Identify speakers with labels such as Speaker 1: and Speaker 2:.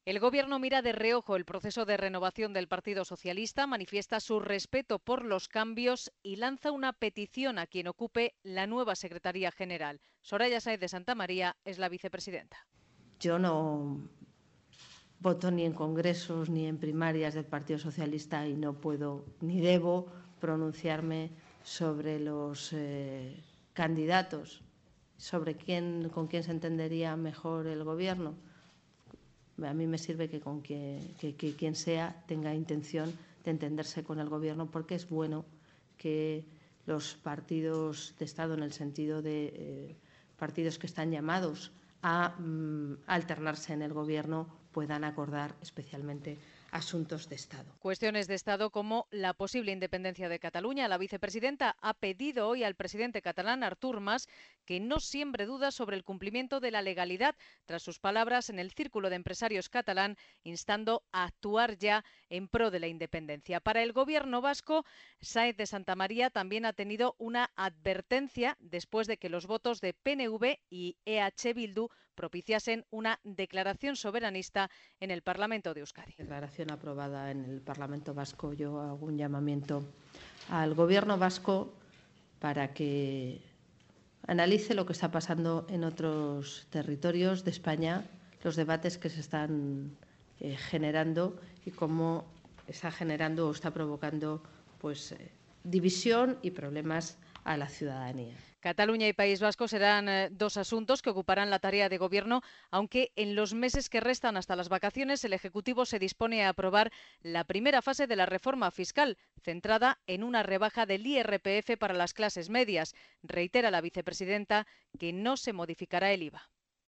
Speaker 1: El Gobierno mira de reojo el proceso de renovación del Partido Socialista, manifiesta su respeto por los cambios y lanza una petición a quien ocupe la nueva Secretaría General. Soraya Sáez de Santamaría es la vicepresidenta.
Speaker 2: Yo no voto ni en congresos ni en primarias del Partido Socialista y no puedo ni debo pronunciarme sobre los candidatos, sobre con quién se entendería mejor el Gobierno. A mí me sirve que quien sea tenga intención de entenderse con el Gobierno, porque es bueno que los partidos de Estado, en el sentido de partidos que están llamados a alternarse en el Gobierno, puedan acordar especialmente asuntos de Estado.
Speaker 1: Cuestiones de Estado como la posible independencia de Cataluña. La vicepresidenta ha pedido hoy al presidente catalán, Artur Mas, que no siembre dudas sobre el cumplimiento de la legalidad, tras sus palabras en el Círculo de Empresarios catalán, instando a actuar ya en pro de la independencia. Para el Gobierno vasco, Sáez de Santamaría también ha tenido una advertencia después de que los votos de PNV y EH Bildu propiciasen una declaración soberanista en el Parlamento de Euskadi.
Speaker 2: Declaración aprobada en el Parlamento Vasco. Yo hago un llamamiento al Gobierno vasco para que analice lo que está pasando en otros territorios de España, los debates que se están generando y cómo está generando o está provocando división y problemas a la ciudadanía.
Speaker 1: Cataluña y País Vasco serán dos asuntos que ocuparán la tarea de gobierno, aunque en los meses que restan hasta las vacaciones el Ejecutivo se dispone a aprobar la primera fase de la reforma fiscal, centrada en una rebaja del IRPF para las clases medias. Reitera la vicepresidenta que no se modificará el IVA.